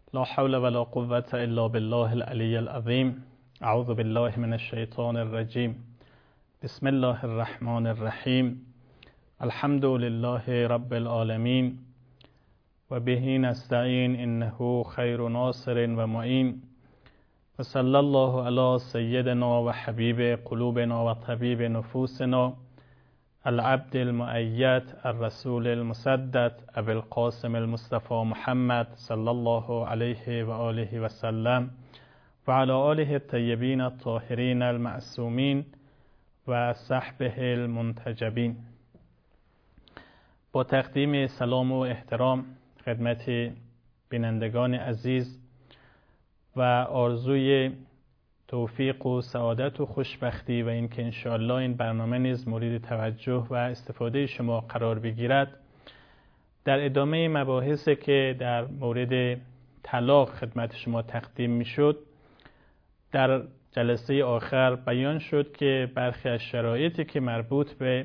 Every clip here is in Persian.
لا حول ولا قوة إلا بالله العلي العظيم. اعوذ بالله من الشیطان الرجیم. بسم الله الرحمن الرحیم. الحمد لله رب العالمین و به نستعین انه خیر ناصر و معین. و صلی الله علی سیدنا و حبیب قلوبنا و طبیب نفوسنا العبد المؤید الرسول المسدد ابی القاسم المصطفى محمد صلی الله علیه و آله و سلم و علی آله الطیبین الطاهرین المعصومین و صحبه المنتجبین. با تقدیم سلام و احترام خدمت بینندگان عزیز و آرزوی توفیق و سعادت و خوشبختی و اینکه انشاءالله این برنامه نیز مورد توجه و استفاده شما قرار بگیرد، در ادامه مباحثی که در مورد طلاق خدمت شما تقدیم میشد، در جلسه آخر بیان شد که برخی از شرایطی که مربوط به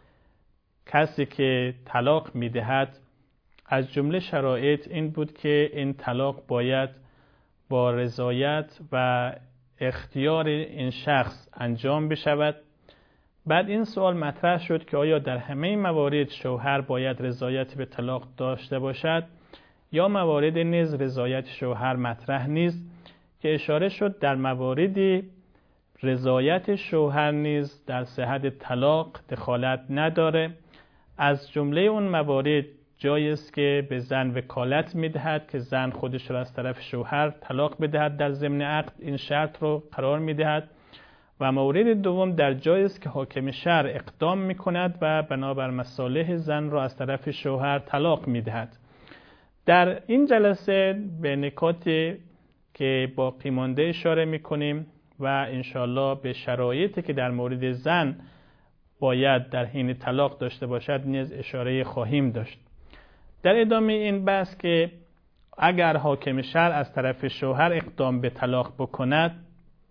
کسی که طلاق میدهد، از جمله شرایط این بود که این طلاق باید با رضایت و اختیار این شخص انجام بشود. بعد این سوال مطرح شد که آیا در همه موارد شوهر باید رضایت به طلاق داشته باشد یا موارد نیز رضایت شوهر مطرح نیست، که اشاره شد در مواردی رضایت شوهر نیز در صحت طلاق دخالت نداره. از جمله اون موارد جایی است که به زن وکالت میدهد که زن خودش را از طرف شوهر طلاق بدهد، در ضمن عقد این شرط رو قرار میدهد. و مورد دوم در جایی است که حاکم شرع اقدام میکند و بنابر مصالح زن را از طرف شوهر طلاق میدهد. در این جلسه به نکاتی که باقی مانده اشاره میکنیم و انشاءالله به شرایطی که در مورد زن باید در حین طلاق داشته باشد نیز اشاره خواهیم داشت. در ادامه این بحث که اگر حاکم شرع از طرف شوهر اقدام به طلاق بکند،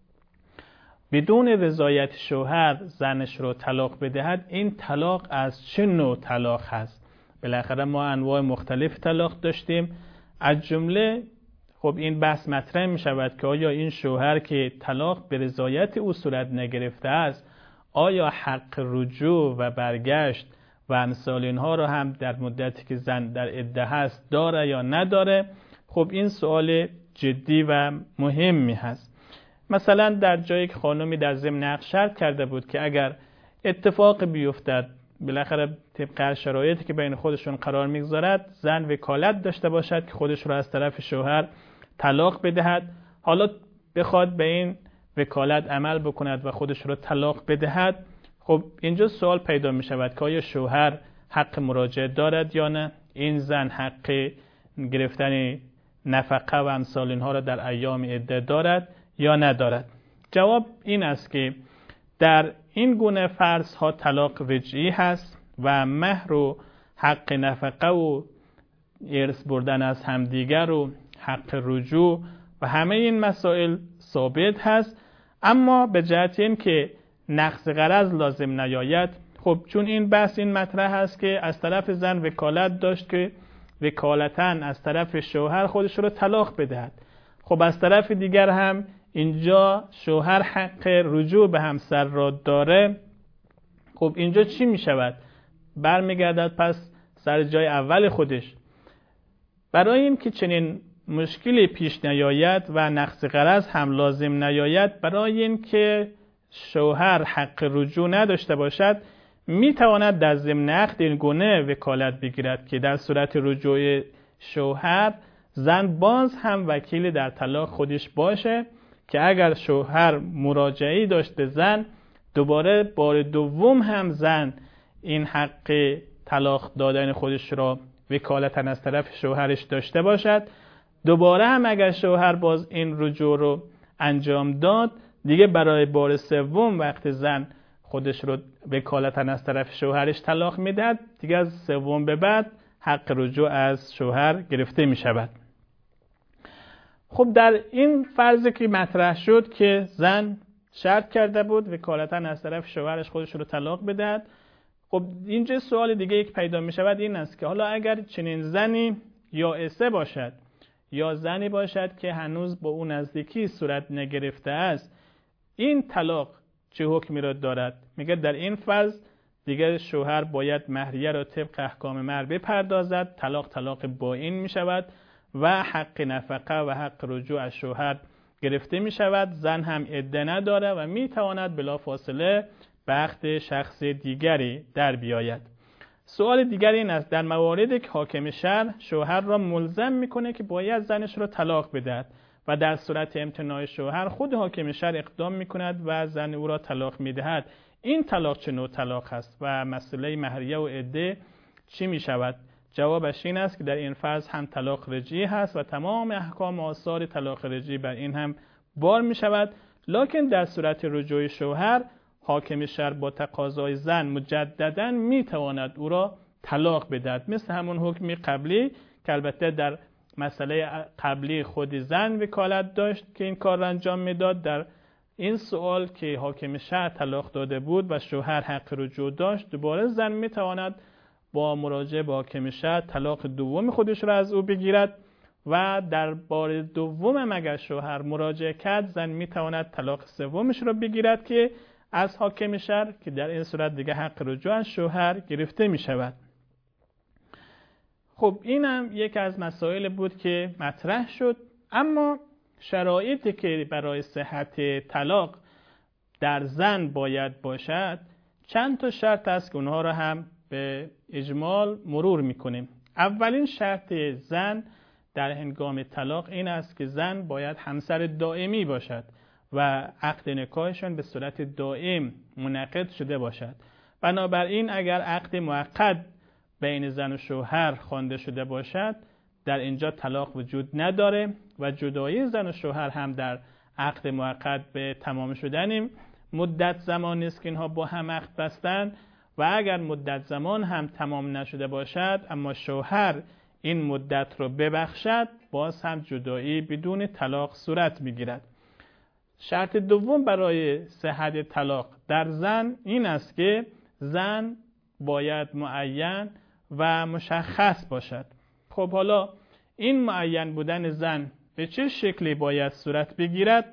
بدون رضایت شوهر زنش رو طلاق بدهد، این طلاق از چه نوع طلاق هست؟ بالاخره ما انواع مختلف طلاق داشتیم. از جمله خب این بحث مطرح می شود که آیا این شوهر که طلاق به رضایت او صورت نگرفته است، آیا حق رجوع و برگشت و امثال اینها رو هم در مدتی که زن در عده هست داره یا نداره؟ خب این سوال جدی و مهمی هست. مثلا در جایی که خانمی در ضمن عقد شرط کرده بود که اگر اتفاق بیفتد، بالاخره طبق شرایطی که بین خودشون قرار میگذارد، زن وکالت داشته باشد که خودش رو از طرف شوهر طلاق بدهد. حالا بخواد به این وکالت عمل بکند و خودش رو طلاق بدهد، خب اینجا سوال پیدا می شود که آیا شوهر حق مراجعه دارد یا نه؟ این زن حق گرفتن نفقه و امثال اینها را در ایام عده دارد یا ندارد؟ جواب این است که در این گونه فرض ها طلاق رجعی هست و مهر و حق نفقه و ارث بردن از همدیگر و حق رجوع و همه این مسائل ثابت هست. اما به جهت این که نقض غرض لازم نیاید، خب چون این بحث این مطرح هست که از طرف زن وکالت داشت که وکالتاً از طرف شوهر خودش رو طلاق بدهد، خب از طرف دیگر هم اینجا شوهر حق رجوع به همسر را داره. خب اینجا چی می شود؟ برمیگردد پس سر جای اول خودش. برای این که چنین مشکلی پیش نیاید و نقض غرض هم لازم نیاید، برای این که شوهر حق رجوع نداشته باشد، می تواند در ضمن عقد این گونه وکالت بگیرد که در صورت رجوع شوهر زن باز هم وکیل در طلاق خودش باشه، که اگر شوهر مراجعه‌ای داشت به زن، دوباره بار دوم هم زن این حق طلاق دادن خودش را وکالتاً از طرف شوهرش داشته باشد، دوباره هم اگر شوهر باز این رجوع رو انجام داد، دیگه برای بار سوم وقت زن خودش رو وکالتاً از طرف شوهرش طلاق میدهد، دیگه از سوم به بعد حق رجوع از شوهر گرفته می شود. خب در این فرضی که مطرح شد که زن شرط کرده بود وکالتاً از طرف شوهرش خودش رو طلاق بدهد، خب اینجا سوال دیگه یک پیدا می شود، این است که حالا اگر چنین زنی یائسه باشد یا زنی باشد که هنوز با اون نزدیکی صورت نگرفته است، این طلاق چه حکمی را دارد؟ میگه در این فاز دیگر شوهر باید مهریه را طبق احکام مهر بپردازد، طلاق بائن می شود و حق نفقه و حق رجوع از شوهر گرفته می شود. زن هم عده نداره و می تواند بلافاصله به عقد شخص دیگری در بیاید. سوال دیگر این است: در مواردی که حاکم شرع شوهر را ملزم میکنه که باید زنش را طلاق بدهد و در صورت امتناع شوهر خود حاکم شرع اقدام میکند و زن او را طلاق میدهد، این طلاق چه نوع طلاق است و مسئله مهریه و عده چی میشود؟ جوابش این است که در این فرض هم طلاق رجعی هست و تمام احکام و آثار طلاق رجعی بر این هم بار میشود. لکن در صورت رجوع شوهر حاکم شرع با تقاضای زن مجددا میتواند او را طلاق بدهد، مثل همون حکمی قبلی که البته در مسئله قبلی خود زن وکالت داشت که این کار را انجام میداد. در این سوال که حاکم شرع طلاق داده بود و شوهر حق رجوع داشت، دوباره زن میتواند با مراجعه به حاکم شرع طلاق دوم خودش را از او بگیرد و در بار دوم اگر شوهر مراجعه کرد، زن میتواند طلاق سومش را بگیرد که از حاکم شرع، که در این صورت دیگه حق رجوع از شوهر گرفته می شود. خب این هم یک از مسائل بود که مطرح شد. اما شرایطی که برای صحت طلاق در زن باید باشد، چند تا شرط است که اونها را هم به اجمال مرور می کنیم. اولین شرط زن در هنگام طلاق این است که زن باید همسر دائمی باشد و عقد نکاحشان به صورت دائم منعقد شده باشد. بنابراین اگر عقد موقت بین زن و شوهر خوانده شده باشد، در اینجا طلاق وجود نداره و جدایی زن و شوهر هم در عقد موقت به تمام شدن مدت زمان است که اینها با هم عقد بستند و اگر مدت زمان هم تمام نشده باشد اما شوهر این مدت رو ببخشد، باز هم جدایی بدون طلاق صورت میگیرد. شرط دوم برای صحت طلاق در زن این است که زن باید معین و مشخص باشد. خب حالا این معین بودن زن به چه شکلی باید صورت بگیرد؟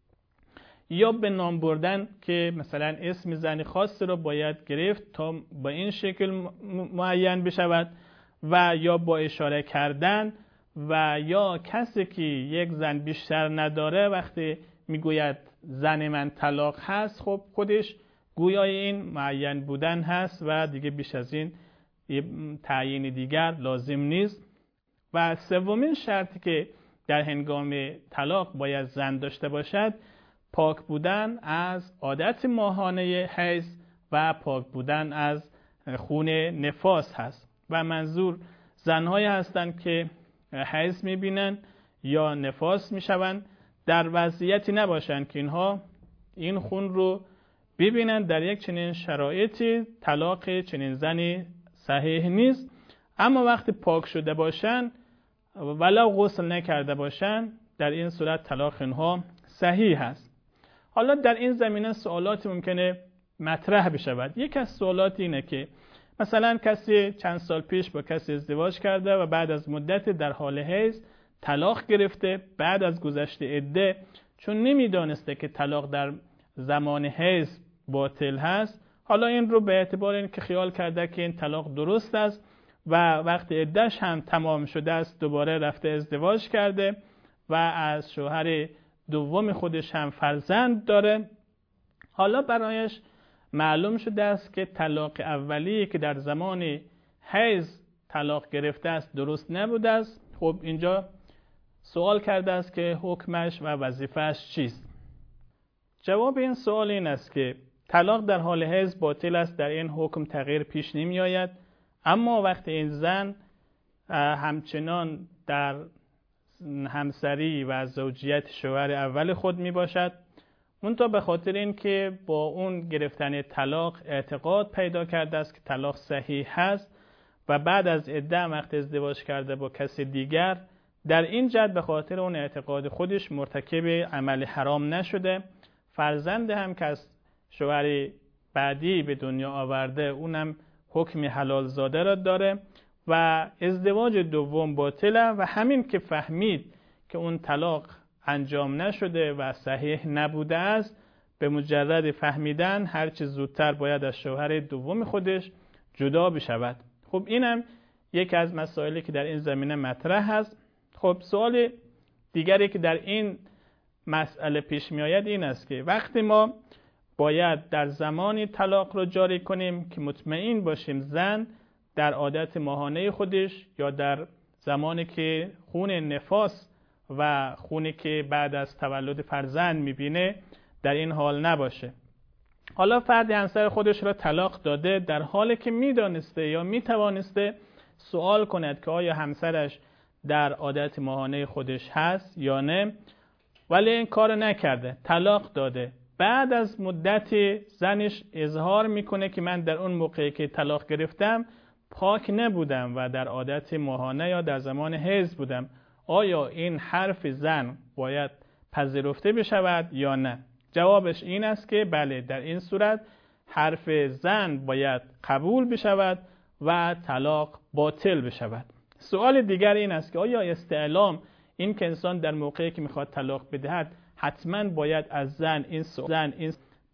یا به نام بردن که مثلا اسم زنی خاص را باید گرفت تا با این شکل معین بشود، و یا با اشاره کردن، و یا کسی که یک زن بیشتر نداره وقتی میگوید زن من طلاق هست، خب خودش گویای این معین بودن هست و دیگه بیش از این تعیین دیگر لازم نیست. و سومین شرطی که در هنگام طلاق باید زن داشته باشد، پاک بودن از عادت ماهانه حیض و پاک بودن از خون نفاس هست. و منظور زنهایی هستند که حیض میبینن یا نفاس میشون، در وضعیتی نباشن که اینها این خون رو ببینن. در یک چنین شرایطی طلاق چنین زنی صحیح نیست. اما وقتی پاک شده باشن ولو غسل نکرده باشن، در این صورت طلاق اینها صحیح هست. حالا در این زمینه سوالات ممکنه مطرح بشود. یک از سوالات اینه که مثلا کسی چند سال پیش با کسی ازدواج کرده و بعد از مدت در حال حیض طلاق گرفته. بعد از گذشت عده چون نمیدانسته که طلاق در زمان حیض باطل هست، حالا این رو به اعتبار این که خیال کرده که این طلاق درست است و وقتی عدهش هم تمام شده است دوباره رفته ازدواج کرده و از شوهر دوم خودش هم فرزند داره. حالا برایش معلوم شده است که طلاق اولی که در زمان حیض طلاق گرفته است درست نبوده است. خب اینجا سوال کرده است که حکمش و وظیفهش چیست؟ جواب این سوال این است که طلاق در حال حیض باطل است، در این حکم تغییر پیش نمی آید. اما وقتی این زن همچنان در همسری و زوجیت شوهر اول خود می باشد، منتها به خاطر این که با اون گرفتن طلاق اعتقاد پیدا کرده است که طلاق صحیح هست و بعد از عده وقت ازدواج کرده با کسی دیگر، در این جهت به خاطر اون اعتقاد خودش مرتکب عمل حرام نشده. فرزند هم که از شوهر بعدی به دنیا آورده اونم حکم حلال زاده را داره و ازدواج دوم باطله و همین که فهمید که اون طلاق انجام نشده و صحیح نبوده است، به مجرد فهمیدن هر چه زودتر باید از شوهر دوم خودش جدا بشود. خب اینم یک از مسائلی که در این زمینه مطرح هست. خب سوال دیگری که در این مسئله پیش می آید این است که وقتی ما باید در زمانی طلاق رو جاری کنیم که مطمئن باشیم زن در عادت ماهانه خودش یا در زمانی که خون نفاس و خونی که بعد از تولد فرزند میبینه در این حال نباشه. حالا فردی همسر خودش را طلاق داده در حالی که میدانسته یا میتوانسته سوال کند که آیا همسرش در عادت ماهانه خودش هست یا نه، ولی این کار نکرده، طلاق داده. بعد از مدتی زنش اظهار میکنه که من در اون موقعی که طلاق گرفتم پاک نبودم و در عادت ماهانه یا در زمان حیض بودم. آیا این حرف زن باید پذیرفته بشود یا نه؟ جوابش این است که بله، در این صورت حرف زن باید قبول بشود و طلاق باطل بشود. سوال دیگر این است که آیا استعلام، این که انسان در موقعی که میخواد طلاق بدهد حتما باید از زن این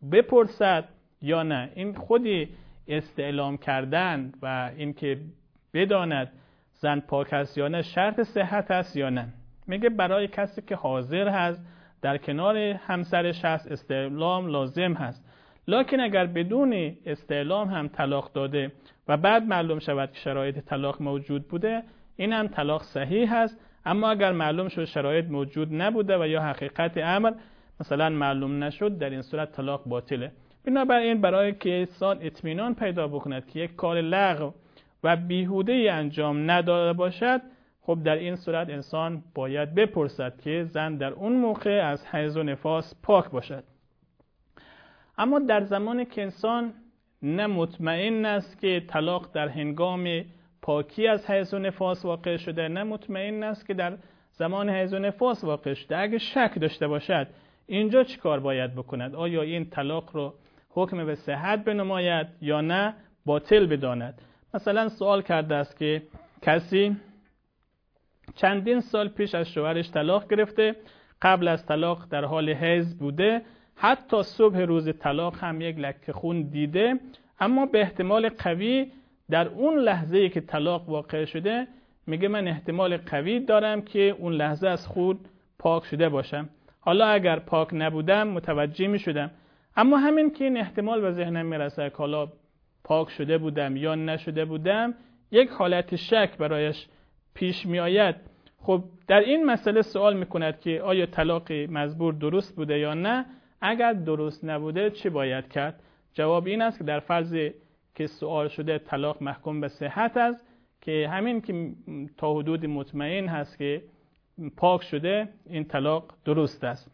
بپرسد یا نه؟ این خودی استعلام کردن و این که بداند زن پاک است یا نه شرط صحت است یا نه؟ میگه برای کسی که حاضر هست در کنار همسرش هست استعلام لازم هست، لکن اگر بدون استعلام هم طلاق داده و بعد معلوم شود که شرایط طلاق موجود بوده، این هم طلاق صحیح هست. اما اگر معلوم شد شرایط موجود نبوده و یا حقیقت امر مثلا معلوم نشد، در این صورت طلاق باطله. بنابراین برای که انسان اطمینان پیدا بکند که یک کار لغو و بیهوده انجام نداده باشد، خب در این صورت انسان باید بپرسد که زن در اون موقع از حیض و نفاس پاک باشد. اما در زمانی که انسان نه مطمئن است که طلاق در هنگام پاکی از حیض و نفاس واقع شده، نه مطمئن است که در زمان حیض و نفاس واقع شده، اگه شک داشته باشد اینجا چی کار باید بکند؟ آیا این طلاق رو حکم به صحت بنماید یا نه باطل بداند؟ مثلا سوال کرده است که کسی چندین سال پیش از شوهرش طلاق گرفته، قبل از طلاق در حال حیض بوده، حتی صبح روز طلاق هم یک لکه خون دیده، اما به احتمال قوی در اون لحظه‌ای که طلاق واقع شده میگه من احتمال قوی دارم که اون لحظه از خون پاک شده باشم. حالا اگر پاک نبودم متوجه میشدم، اما همین که این احتمال به ذهنم میرسه که حالا پاک شده بودم یا نشده بودم، یک حالت شک برایش پیش می آید. خب در این مسئله سوال میکند که آیا طلاق مزبور درست بوده یا نه؟ اگر درست نبوده چه باید کرد؟ جواب این است که در فرض که سوال شده طلاق محکوم به صحت است، که همین که تا حدود مطمئن هست که پاک شده، این طلاق درست است.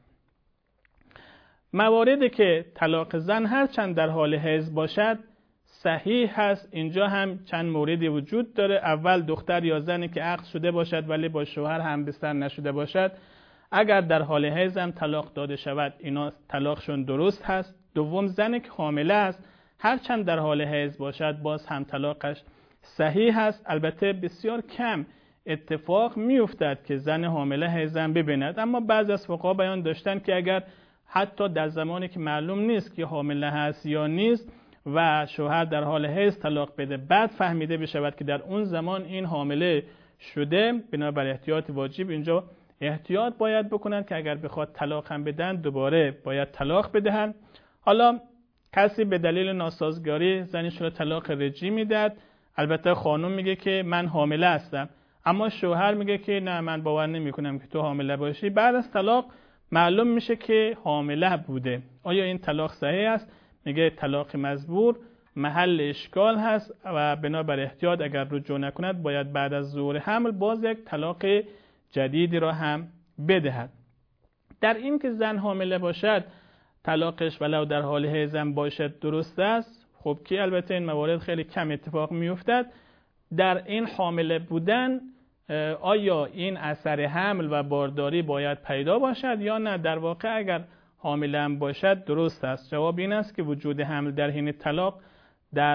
مواردی که طلاق زن هر چند در حال حیض باشد صحیح هست، اینجا هم چند موردی وجود داره. اول دختر یا زنی که عقد شده باشد ولی با شوهر هم بستر نشده باشد، اگر در حال حیض هم طلاق داده شود اینا طلاقشون درست هست. دوم زنی که حامله است هر چند در حال حیض باشد باز هم طلاقش صحیح هست. البته بسیار کم اتفاق میافتد که زن حامله حیض هم ببیند، اما بعضی از فقها بیان داشتن که اگر حتی در زمانی که معلوم نیست که حامله هست یا نیست و شوهر در حال حیض طلاق بده، بعد فهمیده بشود که در اون زمان این حامله شده، بنابر احتیاط واجب اینجا احتیاط باید بکنن که اگر بخواد طلاق هم بدن دوباره باید طلاق بدهن. حالا کسی به دلیل ناسازگاری زنش رو طلاق رجعی میداد، البته خانم میگه که من حامله هستم، اما شوهر میگه که نه من باور نمیکنم که تو حامله باشی. بعد از طلاق معلوم میشه که حامله بوده. آیا این طلاق صحیح است؟ میگه طلاق مزبور محل اشکال هست و بنابر احتیاط اگر رجوع نکند باید بعد از ظهور حمل باز یک طلاق جدیدی را هم بدهد. در این که زن حامله باشد طلاقش ولو در حال حیض باشد درست است. خب که البته این موارد خیلی کم اتفاق میافتد. در این حامله بودن آیا این اثر حمل و بارداری باید پیدا باشد یا نه؟ در واقع اگر حامله هم باشد درست است. جواب این است که وجود حمل در حین طلاق در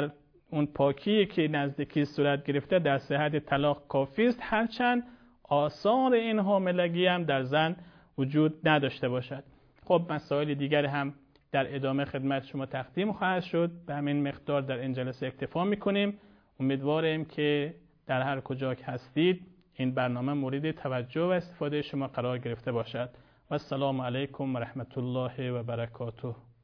اون پاکی که نزدیکی صورت گرفته در صحت طلاق کافی است، هرچند آثار این حاملگی هم در زن وجود نداشته باشد. خب مسائل دیگر هم در ادامه خدمت شما تقدیم خواهد شد. به همین مقدار در این جلسه اکتفا میکنیم. امیدواریم که در هر کجا که هستید این برنامه مورد توجه و استفاده شما قرار گرفته باشد. و السلام علیکم و رحمت الله و برکاته.